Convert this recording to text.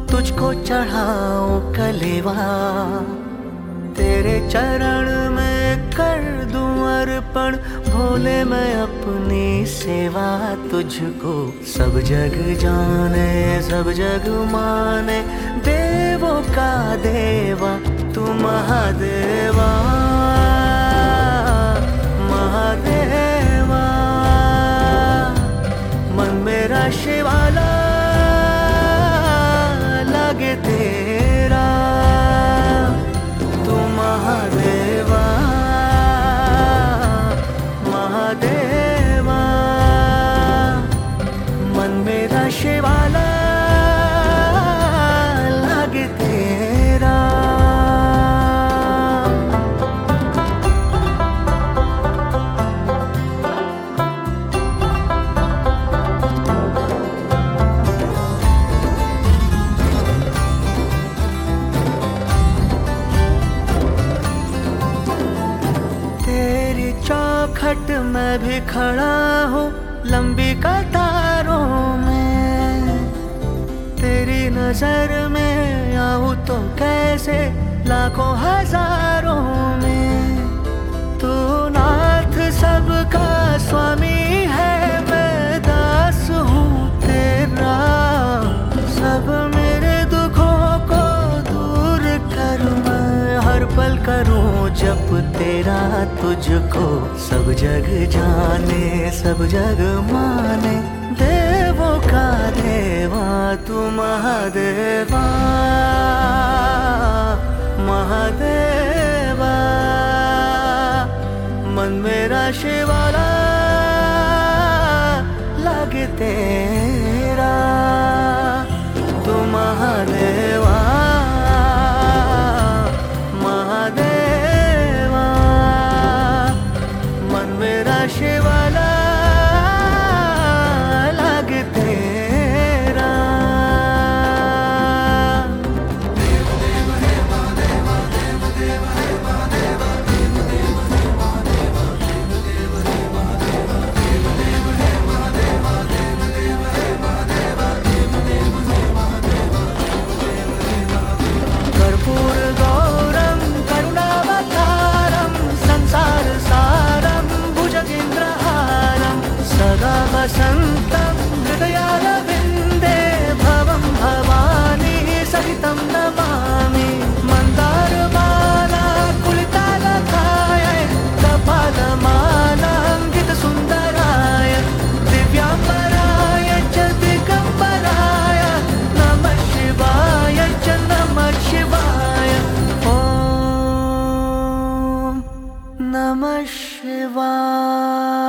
तुझको चढ़ाऊं कलेवा, तेरे चरण में कर दूं अर्पण, भोले मैं अपनी सेवा तुझको। सब जग जाने सब जग माने, देवों का देवा तू महादेवा, महादेवा। मन मेरा शिवाला लागे तेरा, तू महादेवा, महादेवा। मन मेरा शिवाला लागे तेरा। चौखट मैं भी खड़ा हूँ लंबी कतारों में, तेरी नजर में आऊँ तो कैसे लाखों हजारों में। तू नाथ सबका स्वामी है, मैं दास हूँ तेरा। सब मेरे दुखों को दूर कर, मैं हर पल करूँ जप तेरा तुझको। सब जग जाने सब जग माने, देवों का देवा तू महादेवा, महादेवा। मन मेरा शिवाला लागे तेरा, तू महादेवा, शिवाला लागे तेरा। कर्पूर गौरम करुणावतारम, संसार सारम भुजगेन्द्रहारम, सदा वसन्तं हृदयारविन्दे, भवं भवानी सहितं नमामि। मन्दारमाला कुलितालकाय, कपालमालाङ्कितसुन्दराय, दिव्याम्बराय च दिगम्बराय, नमः शिवाय च नमः शिवाय। ॐ नमः शिवाय।